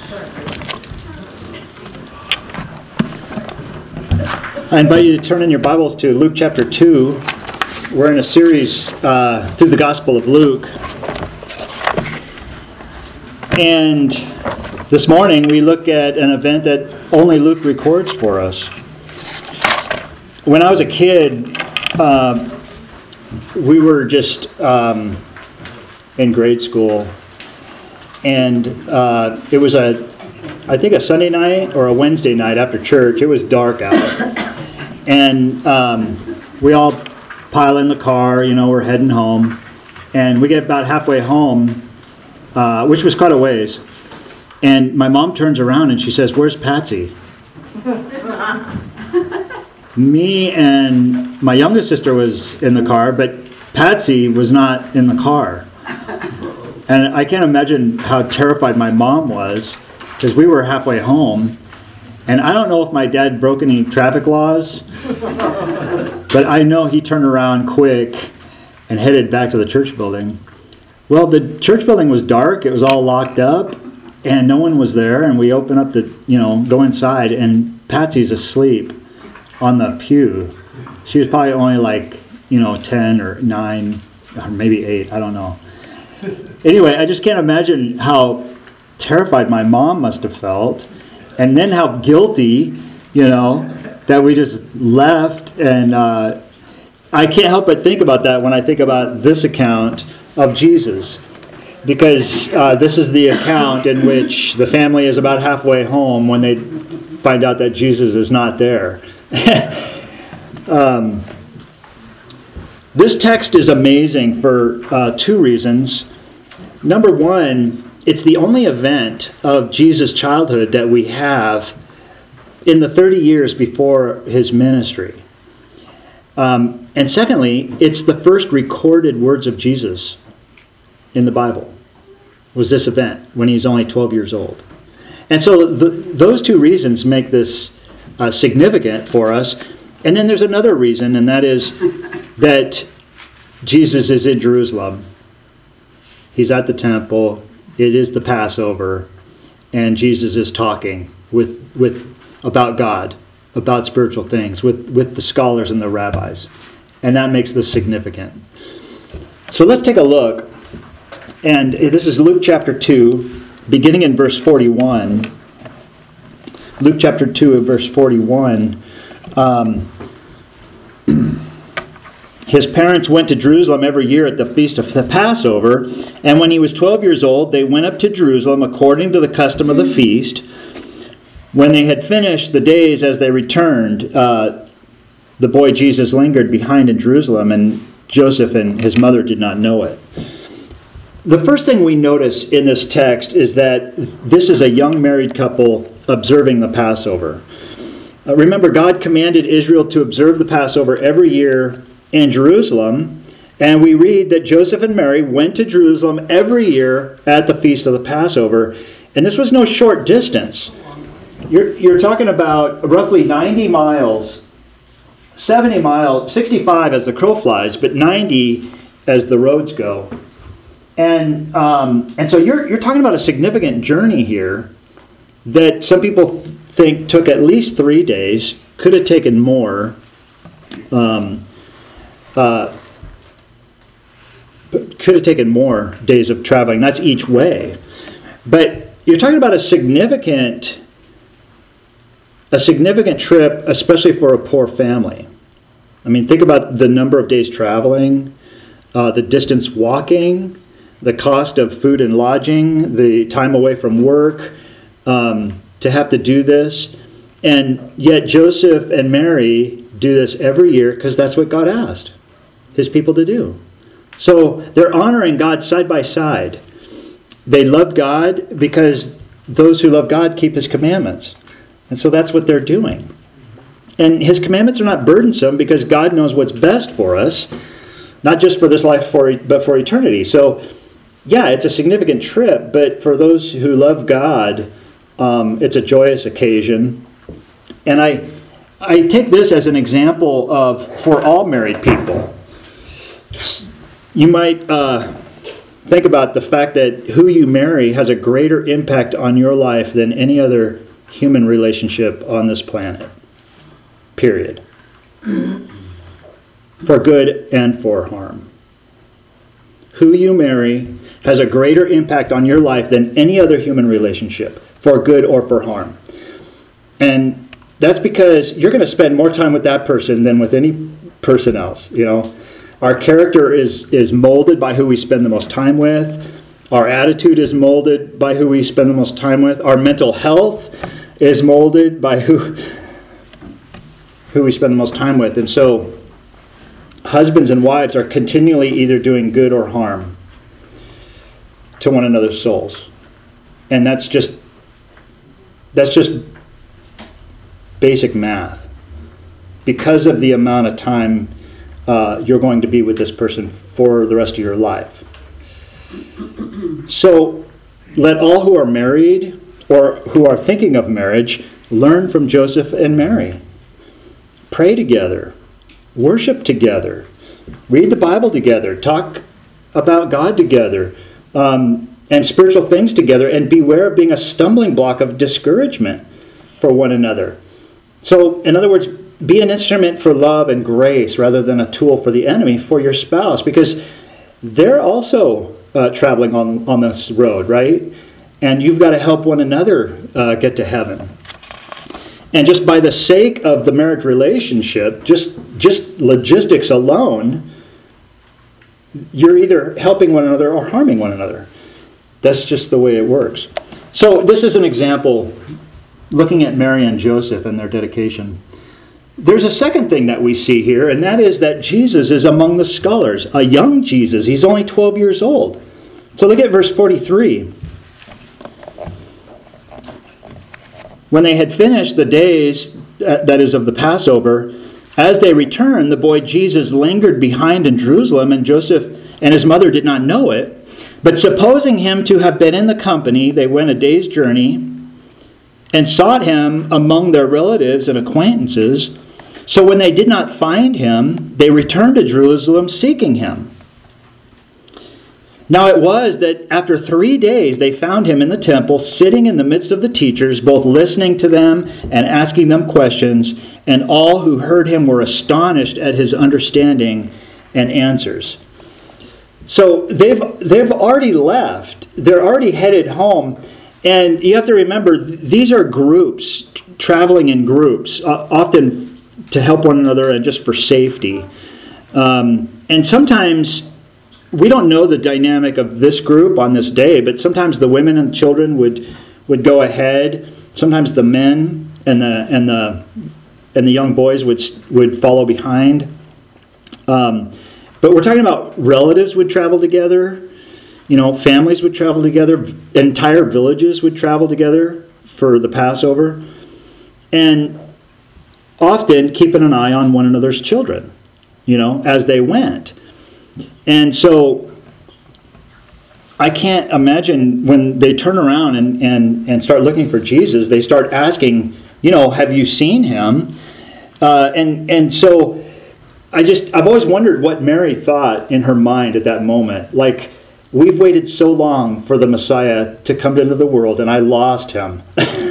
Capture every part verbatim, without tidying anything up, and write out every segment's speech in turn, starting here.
I invite you to turn in your Bibles to Luke chapter two. We're in a series uh, through the Gospel of Luke. And this morning we look at an event that only Luke records for us. When I was a kid, uh, we were just um, in grade school. And uh, it was a, I think a Sunday night or a Wednesday night after church. It was dark out. And um, we all pile in the car, you know, we're heading home. And we get about halfway home, uh, which was quite a ways. And my mom turns around and she says, "Where's Patsy?" Me and my youngest sister was in the car, but Patsy was not in the car. And I can't imagine how terrified my mom was, because we were halfway home. And I don't know if my dad broke any traffic laws, but I know he turned around quick and headed back to the church building. Well, the church building was dark. It was all locked up, and no one was there. And we open up the, you know, go inside, and Patsy's asleep on the pew. She was probably only like, you know, ten or nine, or maybe eight. I don't know. Anyway, I just can't imagine how terrified my mom must have felt. And then how guilty, you know, that we just left. And uh, I can't help but think about that when I think about this account of Jesus. Because uh, this is the account in which the family is about halfway home when they find out that Jesus is not there. um, this text is amazing for uh, two reasons. Number one, it's the only event of Jesus' childhood that we have in the thirty years before his ministry. Um, and secondly, it's the first recorded words of Jesus in the Bible, was this event when he's only twelve years old. And so the, those two reasons make this uh, significant for us. And then there's another reason, and that is that Jesus is in Jerusalem. He's at the temple. It is the Passover, and Jesus is talking with with about God, about spiritual things, with, with the scholars and the rabbis. And that makes this significant. So let's take a look. And this is Luke chapter two, beginning in verse forty-one. Luke chapter two, verse forty-one. Um, His parents went to Jerusalem every year at the feast of the Passover, and when he was twelve years old, they went up to Jerusalem according to the custom of the feast. When they had finished the days as they returned, uh, the boy Jesus lingered behind in Jerusalem, and Joseph and his mother did not know it. The first thing we notice in this text is that this is a young married couple observing the Passover. Uh, remember, God commanded Israel to observe the Passover every year in Jerusalem, and we read that Joseph and Mary went to Jerusalem every year at the feast of the Passover, and this was no short distance. You're, you're talking about roughly ninety miles, seventy miles, sixty-five as the crow flies, but ninety as the roads go. And um, and so you're you're talking about a significant journey here that some people th- think took at least three days, could have taken more. Um, Uh, could have taken more days of traveling. That's each way. But you're talking about a significant, a significant trip, especially for a poor family. I mean, think about the number of days traveling, uh, the distance walking, the cost of food and lodging, the time away from work, um, to have to do this. And yet Joseph and Mary do this every year because that's what God asked his people to do. So they're honoring God side by side. They love God because those who love God keep his commandments. And so that's what they're doing. And his commandments are not burdensome because God knows what's best for us, not just for this life, for but for eternity. So yeah, it's a significant trip, but for those who love God, um, it's a joyous occasion. And I I take this as an example of for all married people. You might uh, think about the fact that who you marry has a greater impact on your life than any other human relationship on this planet. Period. For good and for harm. Who you marry has a greater impact on your life than any other human relationship, for good or for harm. And that's because you're going to spend more time with that person than with any person else, you know. Our character is, is molded by who we spend the most time with. Our attitude is molded by who we spend the most time with. Our mental health is molded by who, who we spend the most time with. And so husbands and wives are continually either doing good or harm to one another's souls. And that's just that's just basic math. Because of the amount of time uh, you're going to be with this person for the rest of your life. So let all who are married or who are thinking of marriage learn from Joseph and Mary. Pray together. Worship together. Read the Bible together. Talk about God together. Um, and spiritual things together. And beware of being a stumbling block of discouragement for one another. So, in other words, be an instrument for love and grace rather than a tool for the enemy for your spouse. Because they're also uh, traveling on, on this road, right? And you've got to help one another uh, get to heaven. And just by the sake of the marriage relationship, just just logistics alone, you're either helping one another or harming one another. That's just the way it works. So this is an example, looking at Mary and Joseph and their dedication. There's a second thing that we see here, and that is that Jesus is among the scholars. A young Jesus. He's only twelve years old. So look at verse forty-three. When they had finished the days, that is of the Passover, as they returned, the boy Jesus lingered behind in Jerusalem, and Joseph and his mother did not know it. But supposing him to have been in the company, they went a day's journey and sought him among their relatives and acquaintances. So when they did not find him, they returned to Jerusalem seeking him. Now it was that after three days they found him in the temple, sitting in the midst of the teachers, both listening to them and asking them questions, and all who heard him were astonished at his understanding and answers. So they've they've already left. They're already headed home. And you have to remember, these are groups, traveling in groups, uh, often to help one another and just for safety. Um, and sometimes we don't know the dynamic of this group on this day, but sometimes the women and children would would go ahead. Sometimes the men and the and the and the young boys would would follow behind. Um, but we're talking about relatives would travel together. You know, families would travel together. Entire villages would travel together for the Passover, and often keeping an eye on one another's children. You know, as they went. And so I can't imagine when they turn around and, and, and start looking for Jesus, they start asking, you know, have you seen him? Uh, and and so I just, I've always wondered what Mary thought in her mind at that moment. Like, we've waited so long for the Messiah to come into the world and I lost him.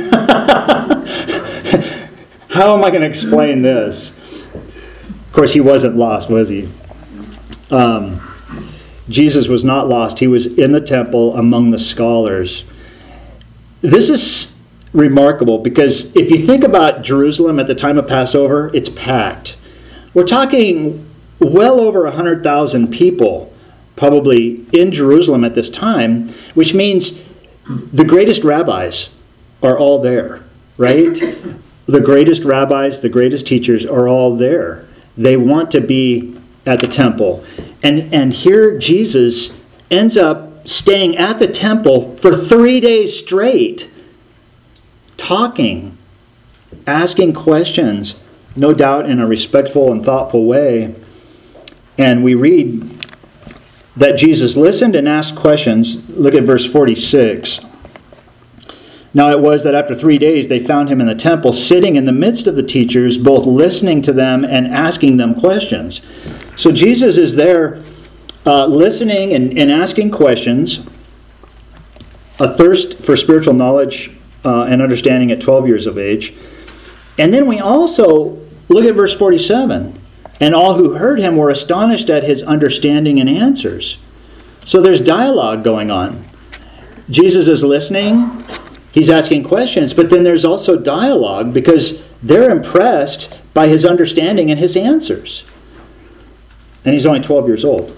How am I going to explain this? Of course, he wasn't lost, was he? Um, Jesus was not lost. He was in the temple among the scholars. This is remarkable because if you think about Jerusalem at the time of Passover, it's packed. We're talking well over one hundred thousand people probably in Jerusalem at this time, which means the greatest rabbis are all there, right? The greatest rabbis, the greatest teachers are all there. They want to be at the temple. And and here Jesus ends up staying at the temple for three days straight, talking, asking questions, no doubt in a respectful and thoughtful way. And we read that Jesus listened and asked questions. Look at verse forty-six. Now it was that after three days they found him in the temple, sitting in the midst of the teachers, both listening to them and asking them questions. So Jesus is there uh, listening and, and asking questions, a thirst for spiritual knowledge uh, and understanding at twelve years of age. And then we also look at verse forty-seven. And all who heard him were astonished at his understanding and answers. So there's dialogue going on. Jesus is listening. He's asking questions. But then there's also dialogue because they're impressed by his understanding and his answers. And he's only twelve years old.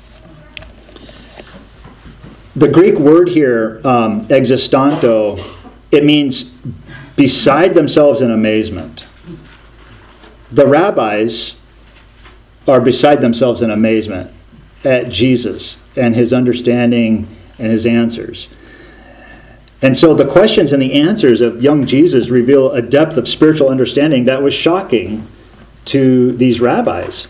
The Greek word here, um, existanto, it means beside themselves in amazement. The rabbis are beside themselves in amazement at Jesus and his understanding and his answers. And so the questions and the answers of young Jesus reveal a depth of spiritual understanding that was shocking to these rabbis.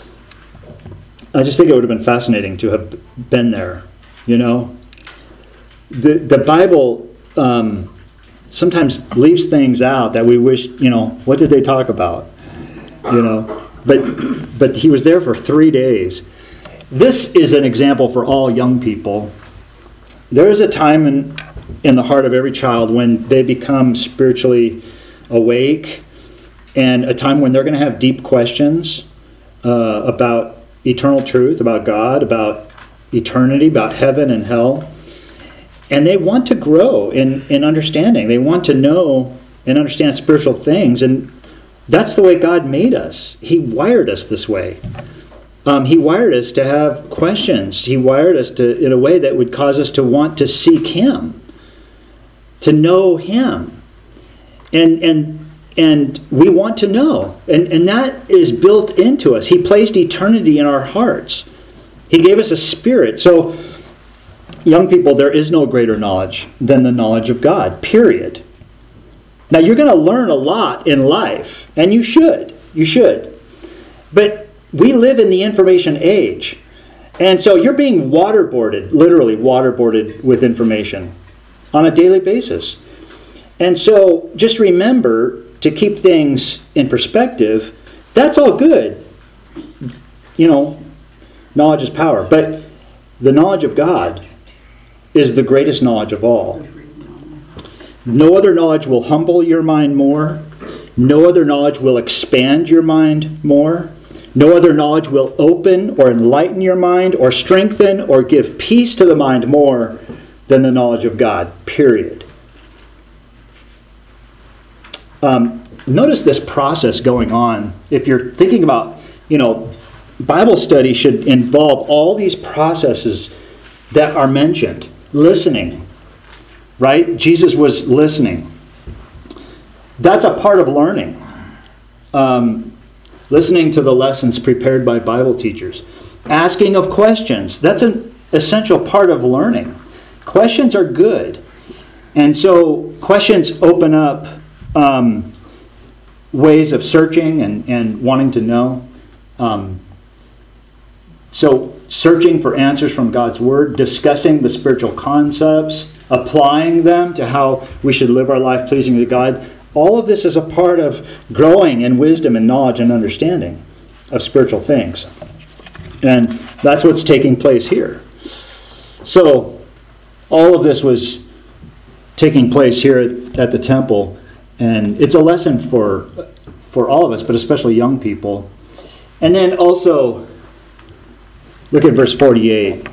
I just think it would have been fascinating to have been there, you know. The the Bible um, sometimes leaves things out that we wish, you know, what did they talk about? You know. But but he was there for three days. This is an example for all young people. There is a time in, in the heart of every child when they become spiritually awake, and a time when they're going to have deep questions uh, about eternal truth, about God, about eternity, about heaven and hell. And they want to grow in, in understanding. They want to know and understand spiritual things. And that's the way God made us. He wired us this way. Um, he wired us to have questions. He wired us to in a way that would cause us to want to seek him, to know him. And and and we want to know. And, and that is built into us. He placed eternity in our hearts. He gave us a spirit. So, young people, there is no greater knowledge than the knowledge of God, period. Now, you're going to learn a lot in life, and you should. You should. But we live in the information age. And so you're being waterboarded, literally waterboarded with information on a daily basis. And so just remember to keep things in perspective. That's all good. You know, knowledge is power. But the knowledge of God is the greatest knowledge of all. No other knowledge will humble your mind more. No other knowledge will expand your mind more. No other knowledge will open or enlighten your mind or strengthen or give peace to the mind more than the knowledge of God, period. Um, notice this process going on. If you're thinking about, you know, Bible study should involve all these processes that are mentioned. Listening. Right? Jesus was listening. That's a part of learning. Um, listening to the lessons prepared by Bible teachers. Asking of questions. That's an essential part of learning. Questions are good. And so questions open up um, ways of searching and, and wanting to know. Um, so searching for answers from God's Word, discussing the spiritual concepts, applying them to how we should live our life pleasing to God. All of this is a part of growing in wisdom and knowledge and understanding of spiritual things. And that's what's taking place here. So, all of this was taking place here at the temple. And it's a lesson for, for all of us, but especially young people. And then also, look at verse forty-eight.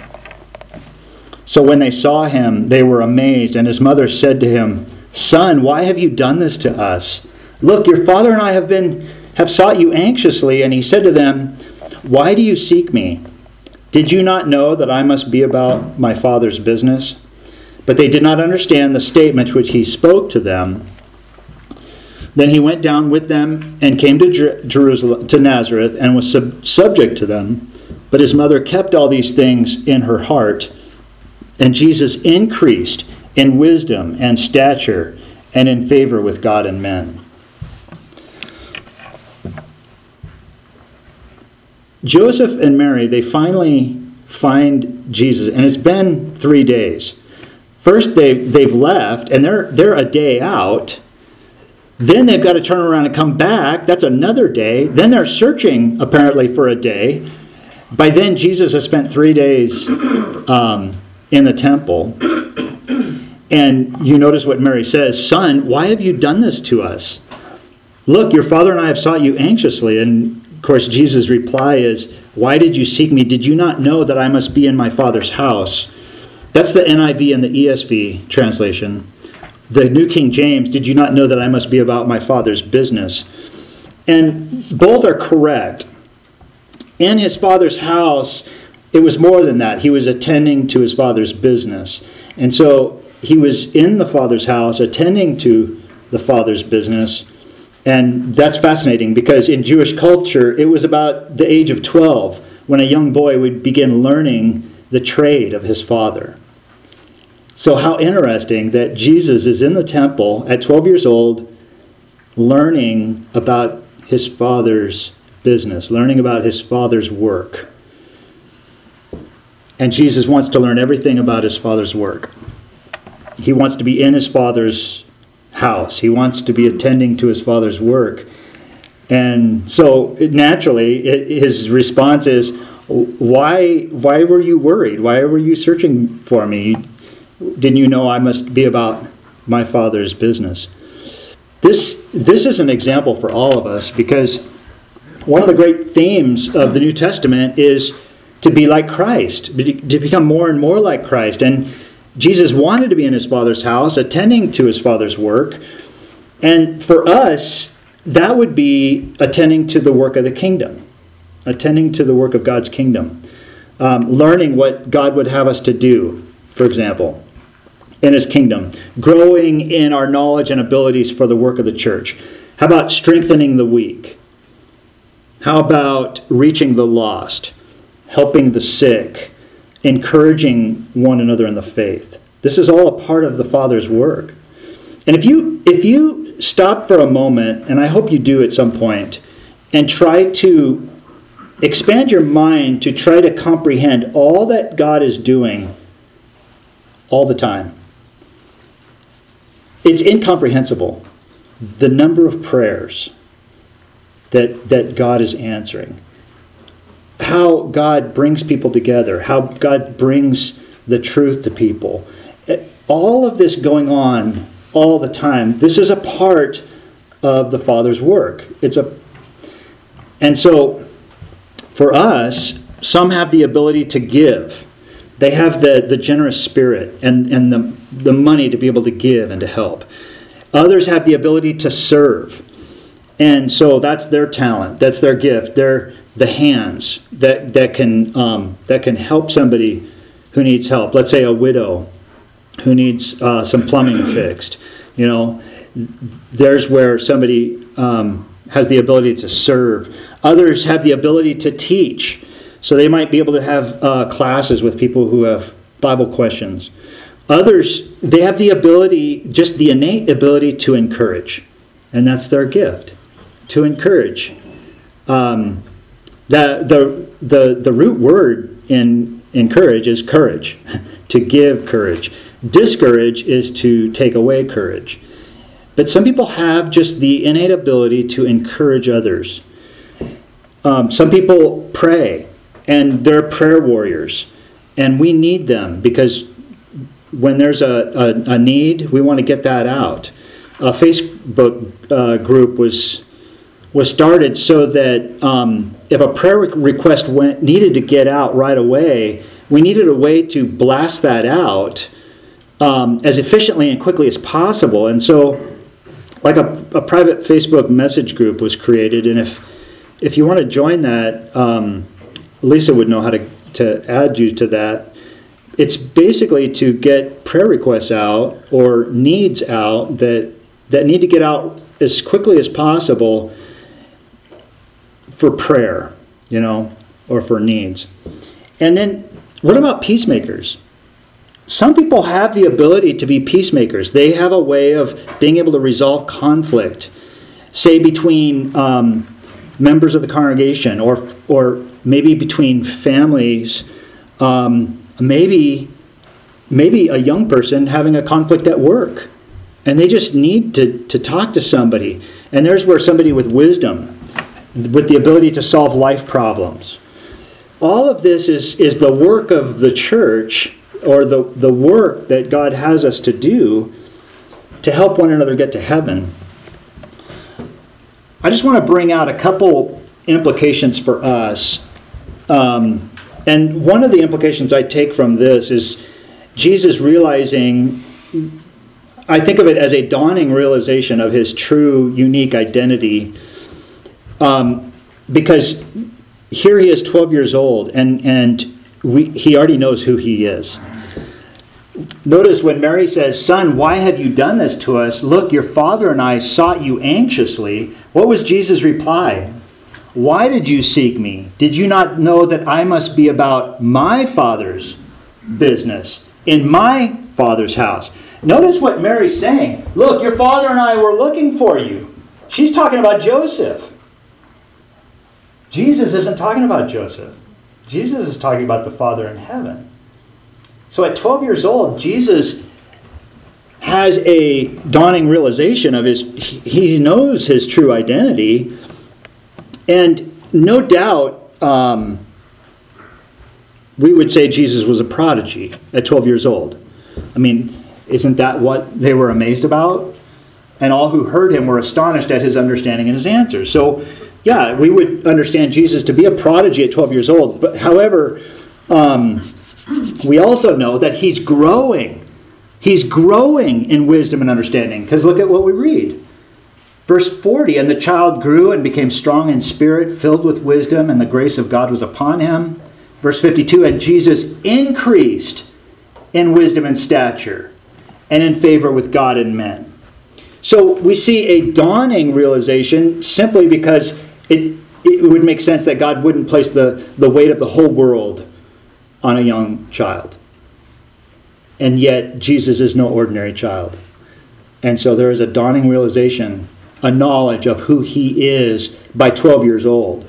So when they saw him, they were amazed, and his mother said to him, "Son, why have you done this to us? Look, your father and I have been have sought you anxiously." And he said to them, "Why do you seek me? Did you not know that I must be about my Father's business?" But they did not understand the statement which he spoke to them. Then he went down with them and came to Jer- Jerusalem to Nazareth and was sub- subject to them. But his mother kept all these things in her heart. And Jesus increased in wisdom and stature and in favor with God and men. Joseph and Mary, they finally find Jesus, and it's been three days. First, they, they've left, and they're, they're a day out. Then they've got to turn around and come back. That's another day. Then they're searching, apparently, for a day. by then, Jesus has spent three days um, in the temple. And you notice what Mary says, "Son, why have you done this to us? Look, your father and I have sought you anxiously." And of course, Jesus' reply is, "Why did you seek me? Did you not know that I must be in my Father's house?" That's the N I V and the E S V translation. The New King James, "Did you not know that I must be about my Father's business?" And both are correct. In his Father's house, it was more than that. He was attending to his Father's business. And so he was in the Father's house, attending to the Father's business. And that's fascinating because in Jewish culture, it was about the age of twelve when a young boy would begin learning the trade of his father. So how interesting that Jesus is in the temple at twelve years old, learning about his Father's business, learning about his Father's work. And Jesus wants to learn everything about his Father's work. He wants to be in his Father's house. He wants to be attending to his Father's work. And so naturally, it, his response is, why, why were you worried? Why were you searching for me? Didn't you know I must be about my Father's business? This, this is an example for all of us because one of the great themes of the New Testament is to be like Christ, to become more and more like Christ. And Jesus wanted to be in his Father's house, attending to his Father's work. And for us, that would be attending to the work of the kingdom, attending to the work of God's kingdom, um, learning what God would have us to do, for example, in his kingdom, growing in our knowledge and abilities for the work of the church. How about strengthening the weak? How about reaching the lost, helping the sick, encouraging one another in the faith? This is all a part of the Father's work. And if you if you stop for a moment, and I hope you do at some point, and try to expand your mind to try to comprehend all that God is doing all the time, it's incomprehensible, the number of prayers that that God is answering. How God brings people together, how God brings the truth to people. All of this going on all the time. This is a part of the Father's work. It's a, and so for us, some have the ability to give. They have the, the generous spirit and, and the, the money to be able to give and to help. Others have the ability to serve. And so that's their talent. That's their gift. They're the hands that that can um, that can help somebody who needs help. Let's say a widow who needs uh, some plumbing fixed. You know, there's where somebody um, has the ability to serve. Others have the ability to teach. So they might be able to have uh, classes with people who have Bible questions. Others, they have the ability, just the innate ability to encourage. And that's their gift, to encourage. Um, the, the, the, the root word in encourage is courage, to give courage. Discourage is to take away courage. But some people have just the innate ability to encourage others. Um, some people pray, and they're prayer warriors. And we need them because when there's a, a, a need, we want to get that out. A Facebook uh, group was was started so that um, if a prayer request went, needed to get out right away, we needed a way to blast that out um, as efficiently and quickly as possible. And so like a, a private Facebook message group was created, and if if you want to join that, um, Lisa would know how to, to add you to that. It's basically to get prayer requests out or needs out that that need to get out as quickly as possible for prayer, you know, or for needs. And then what about peacemakers? Some people have the ability to be peacemakers. They have a way of being able to resolve conflict, say between um, members of the congregation, or or maybe between families, um, maybe maybe a young person having a conflict at work, and they just need to, to talk to somebody. And there's where somebody with wisdom, with the ability to solve life problems. all of this is, is the work of the church, or the, the work that God has us to do to help one another get to heaven. I just want to bring out a couple implications for us. Um, and one of the implications I take from this is Jesus realizing, I think of it as a dawning realization of his true, unique identity. Um, because here he is twelve years old, and, and we, he already knows who he is. Notice when Mary says, "Son, why have you done this to us? Look, your father and I sought you anxiously." What was Jesus' reply? "Why did you seek me? Did you not know that I must be about my Father's business, in my Father's house?" Notice what Mary's saying. Look, your father and I were looking for you. She's talking about Joseph. Jesus isn't talking about Joseph. Jesus is talking about the Father in heaven. So at twelve years old, Jesus has a dawning realization of his, he knows his true identity. And no doubt, um, we would say Jesus was a prodigy at twelve years old. I mean, isn't that what they were amazed about? And all who heard him were astonished at his understanding and his answers. So, yeah, we would understand Jesus to be a prodigy at twelve years old. But however, um, we also know that he's growing. He's growing in wisdom and understanding. Because look at what we read. Verse forty, "And the child grew and became strong in spirit, filled with wisdom, and the grace of God was upon him." Verse fifty-two, "And Jesus increased in wisdom and stature, and in favor with God and men." So we see a dawning realization simply because it, it would make sense that God wouldn't place the, the weight of the whole world on a young child. And yet Jesus is no ordinary child. And so there is a dawning realization, a knowledge of who he is by twelve years old.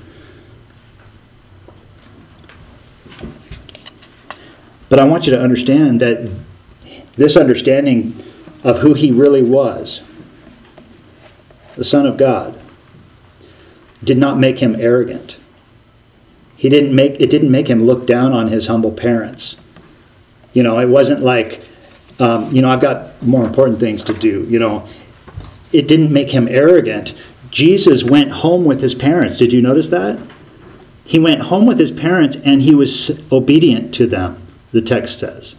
But I want you to understand that this understanding of who he really was, the Son of God, did not make him arrogant. He didn't make it didn't make him look down on his humble parents. You know, it wasn't like, um, you know, I've got more important things to do. You know, it didn't make him arrogant. Jesus went home with his parents. Did you notice that? He went home with his parents and he was obedient to them, the text says.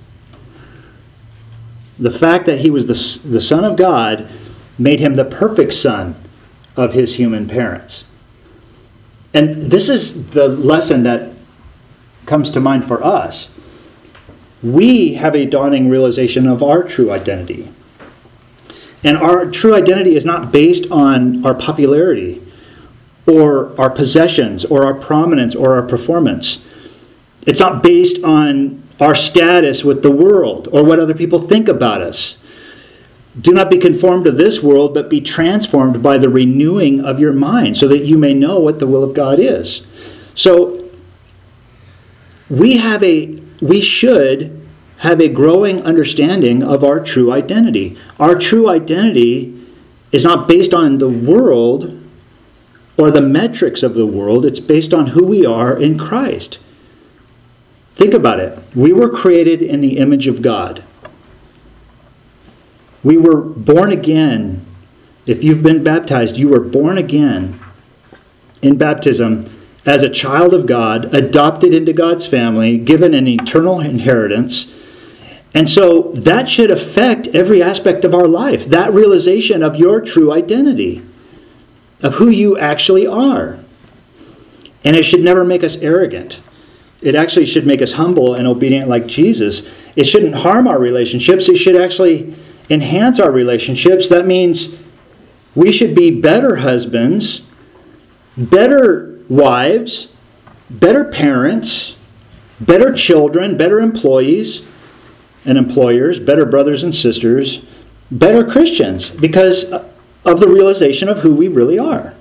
The fact that he was the, the Son of God made him the perfect son of his human parents. And this is the lesson that comes to mind for us. We have a dawning realization of our true identity. And our true identity is not based on our popularity or our possessions or our prominence or our performance. It's not based on our status with the world or what other people think about us. Do not be conformed to this world, but be transformed by the renewing of your mind, so that you may know what the will of God is. So we have a we should have a growing understanding of our true identity. Our true identity is not based on the world or the metrics of the world. It's based on who we are in Christ. Think about it. We were created in the image of God. We were born again. If you've been baptized, you were born again in baptism as a child of God, adopted into God's family, given an eternal inheritance. And so that should affect every aspect of our life. That realization of your true identity, of who you actually are. And it should never make us arrogant. It actually should make us humble and obedient like Jesus. It shouldn't harm our relationships. It should actually enhance our relationships. That means we should be better husbands, better wives, better parents, better children, better employees and employers, better brothers and sisters, better Christians, because of the realization of who we really are.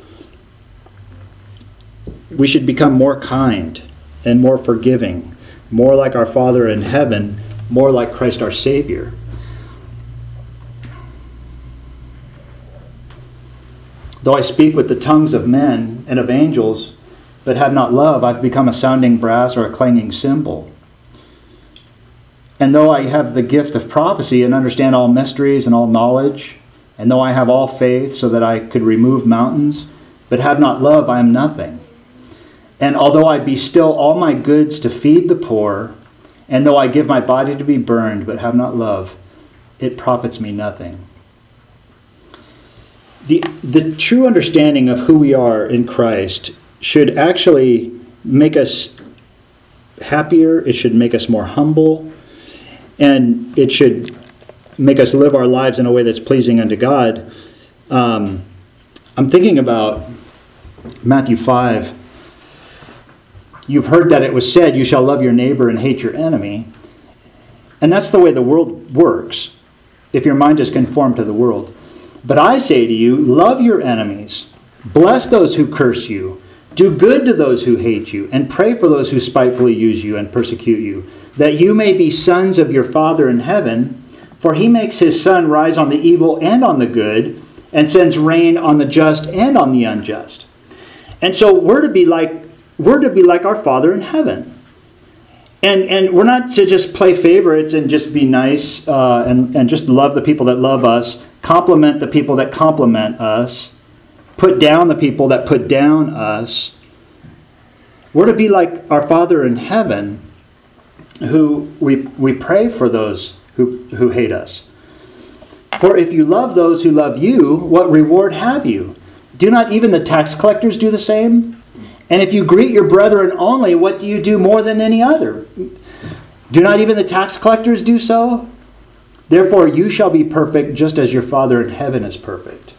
We should become more kind and more forgiving, more like our Father in heaven, more like Christ our Savior. Though I speak with the tongues of men and of angels, but have not love, I've become a sounding brass or a clanging cymbal. And though I have the gift of prophecy and understand all mysteries and all knowledge, and though I have all faith so that I could remove mountains, but have not love, I am nothing. And although I bestow all my goods to feed the poor, and though I give my body to be burned, but have not love, it profits me nothing. The, the true understanding of who we are in Christ should actually make us happier. It should make us more humble. And it should make us live our lives in a way that's pleasing unto God. Um, I'm thinking about Matthew five. You've heard that it was said, you shall love your neighbor and hate your enemy. And that's the way the world works, if your mind is conformed to the world. But I say to you, love your enemies, bless those who curse you, do good to those who hate you, and pray for those who spitefully use you and persecute you, that you may be sons of your Father in heaven, for he makes his sun rise on the evil and on the good, and sends rain on the just and on the unjust. And so we're to be like we're to be like our Father in heaven. And and we're not to just play favorites and just be nice uh, and, and just love the people that love us, compliment the people that compliment us, put down the people that put down us. We're to be like our Father in heaven, who we we pray for those who, who hate us. For if you love those who love you, what reward have you? Do not even the tax collectors do the same? And if you greet your brethren only, what do you do more than any other? Do not even the tax collectors do so? Therefore you shall be perfect, just as your Father in heaven is perfect.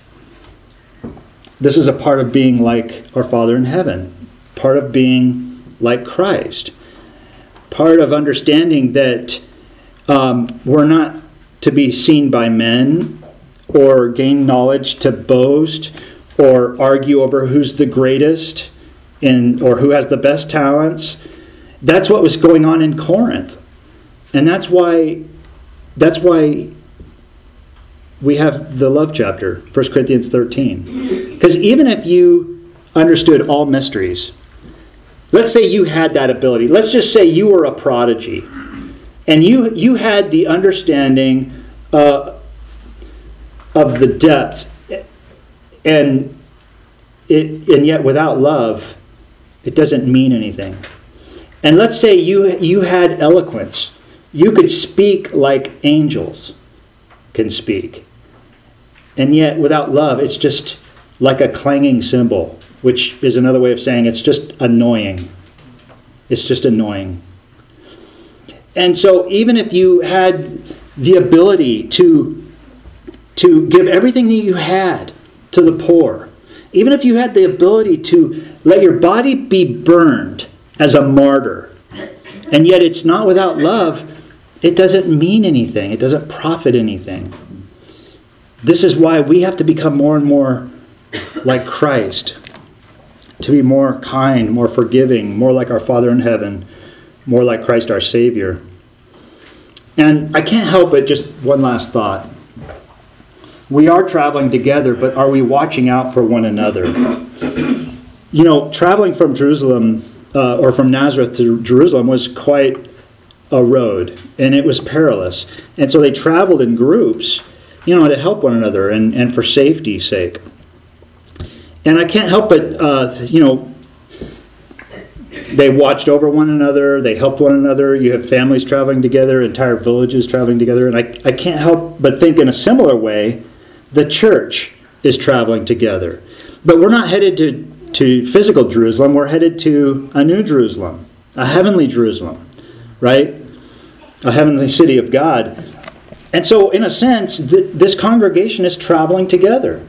This is a part of being like our Father in heaven. Part of being like Christ. Part of understanding that um, we're not to be seen by men or gain knowledge to boast or argue over who's the greatest in, or who has the best talents. That's what was going on in Corinth. And that's why that's why we have the love chapter, First Corinthians thirteen. Because even if you understood all mysteries, let's say you had that ability. Let's just say you were a prodigy. And you you had the understanding uh, of the depths. And it and yet without love, it doesn't mean anything. And let's say you you had eloquence. You could speak like angels can speak. And yet without love, it's just like a clanging cymbal, which is another way of saying it's just annoying. It's just annoying. And so even if you had the ability to, to give everything that you had to the poor, even if you had the ability to let your body be burned as a martyr, and yet it's not without love, it doesn't mean anything. It doesn't profit anything. This is why we have to become more and more like Christ, to be more kind, more forgiving, more like our Father in heaven, more like Christ our Savior. And I can't help but just one last thought. We are traveling together, but are we watching out for one another? You know, traveling from Jerusalem, uh, or from Nazareth to Jerusalem was quite a road, and it was perilous. And so they traveled in groups, you know, to help one another and, and for safety's sake. And I can't help but, uh, you know, they watched over one another, they helped one another. You have families traveling together, entire villages traveling together. And I, I can't help but think in a similar way, the church is traveling together. But we're not headed to, to physical Jerusalem, we're headed to a new Jerusalem, a heavenly Jerusalem, right? A heavenly city of God. And so, in a sense, th- this congregation is traveling together.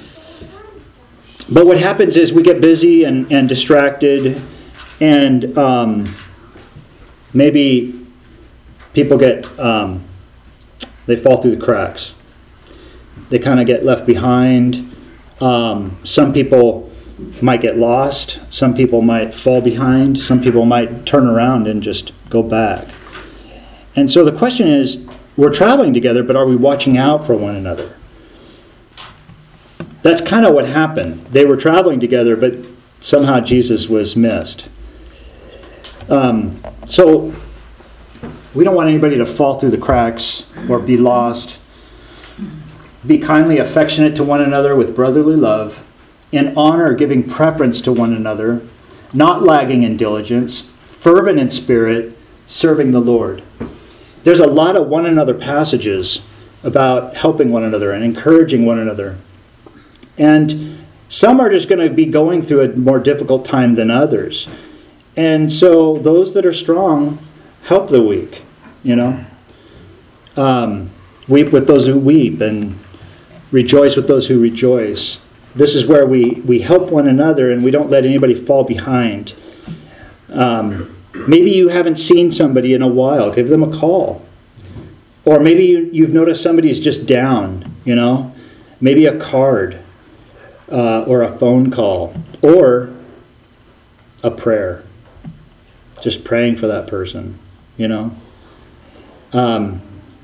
But what happens is we get busy and, and distracted, and um, maybe people get, um, they fall through the cracks. They kind of get left behind. Um, some people might get lost. Some people might fall behind. Some people might turn around and just go back. And so the question is, we're traveling together, but are we watching out for one another? That's kind of what happened. They were traveling together, but Somehow Jesus was missed. Um, so we don't want anybody to fall through the cracks or be lost. Be kindly affectionate to one another with brotherly love, in honor giving preference to one another, not lagging in diligence, fervent in spirit, serving the Lord. There's a lot of one another passages about helping one another and encouraging one another. And some are just going to be going through a more difficult time than others. And so those that are strong help the weak, you know. Um, weep with those who weep and rejoice with those who rejoice. This is where we, we help one another and we don't let anybody fall behind. Um, maybe you haven't seen somebody in a while. Give them a call. Or maybe you, you've noticed somebody's just down, you know. Maybe a card uh, or a phone call or a prayer. Just praying for that person, you know. Um,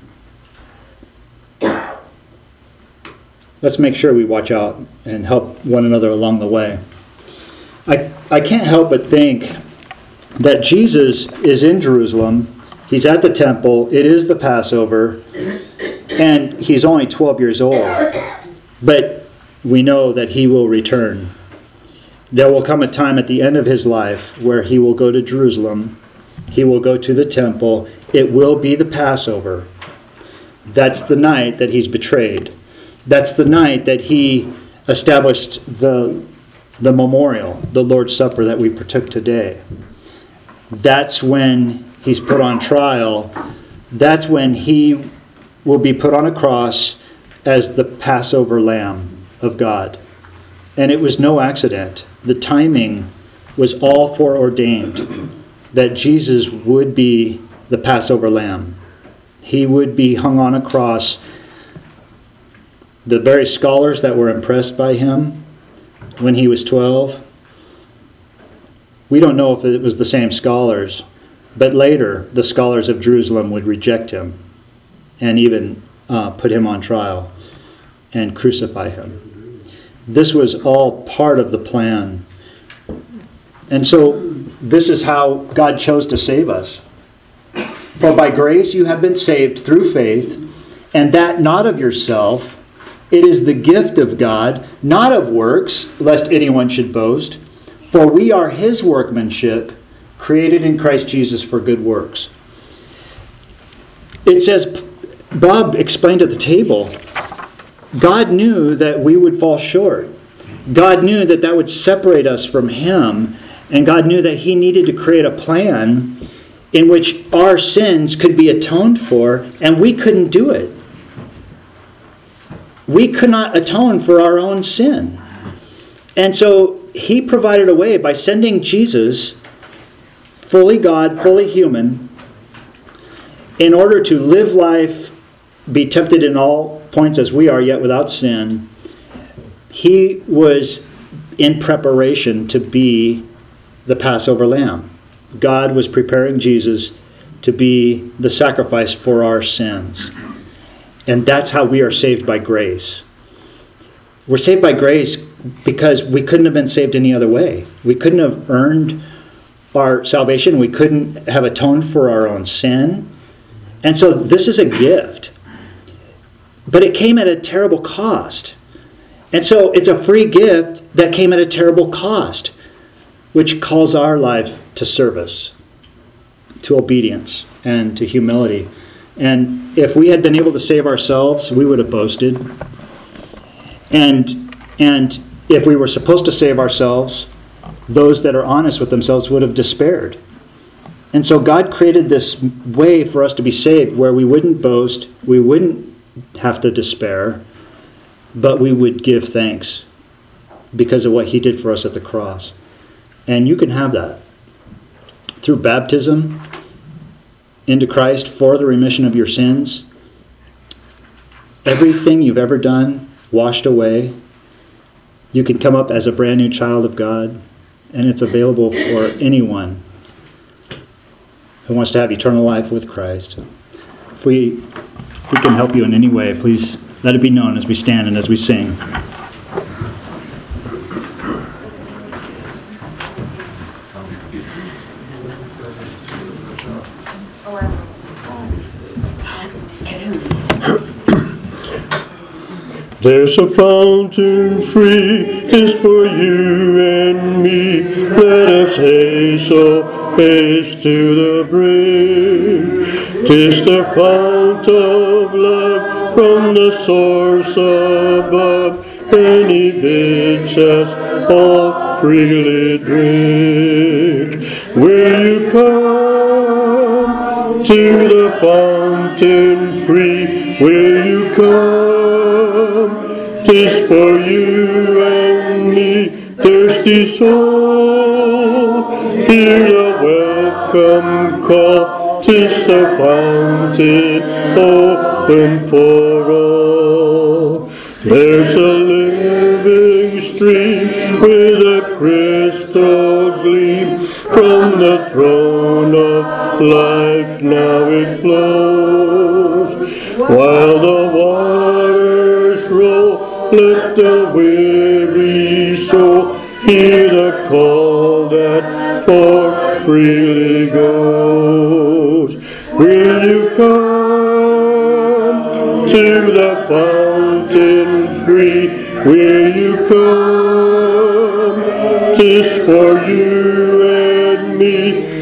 let's make sure we watch out and help one another along the way. I, I can't help but think that Jesus is in Jerusalem. He's at the temple. It is the Passover. And he's only twelve years old. But we know that he will return. There will come a time at the end of his life where he will go to Jerusalem. He will go to the temple. It will be the Passover. That's the night that he's betrayed. That's the night that he established the, the memorial, the Lord's Supper that we partook today. That's when he's put on trial. That's when he will be put on a cross as the Passover Lamb of God. And it was no accident. The timing was all foreordained that Jesus would be the Passover Lamb. He would be hung on a cross. The very scholars that were impressed by him when he was twelve, we don't know if it was the same scholars, but later the scholars of Jerusalem would reject him and even uh, put him on trial and crucify him. This was all part of the plan. And so this is how God chose to save us. For by grace you have been saved through faith, and that not of yourself. It is the gift of God, not of works, lest anyone should boast. For we are his workmanship, created in Christ Jesus for good works. It says, Bob explained at the table, God knew that we would fall short. God knew that that would separate us from him. And God knew that he needed to create a plan in which our sins could be atoned for, and we couldn't do it. We could not atone for our own sin. And so he provided a way by sending Jesus, fully God, fully human, in order to live life, be tempted in all points as we are, yet without sin. He was in preparation to be the Passover Lamb. God was preparing Jesus to be the sacrifice for our sins. And that's how we are saved by grace. We're saved by grace because we couldn't have been saved any other way. We couldn't have earned our salvation. We couldn't have atoned for our own sin. And so this is a gift. But it came at a terrible cost. And so it's a free gift that came at a terrible cost, which calls our life to service, to obedience, and to humility. And if we had been able to save ourselves, we would have boasted. And, and if we were supposed to save ourselves, those that are honest with themselves would have despaired. And so God created this way for us to be saved where we wouldn't boast, we wouldn't have to despair, but we would give thanks because of what he did for us at the cross. And you can have that through baptism into Christ for the remission of your sins. Everything you've ever done washed away. You can come up as a brand new child of God, and it's available for anyone who wants to have eternal life with Christ. If we, if we can help you in any way, please let it be known as we stand and as we sing. There's a fountain free, 'tis for you and me. Let us haste, oh, haste to the brink. 'Tis the fount of love from the source above, and He bids us all freely drink. Will you come to the fountain free? Will you come? 'Tis for you and me, thirsty soul. Hear the welcome call, 'tis the fountain open for all. There's a living stream with a crystal gleam. From the throne of life now it flows. While the waters roll, let the weary soul hear the call that forth freely goes. Will you come to the fountain free? Will you come? 'Tis for you and me.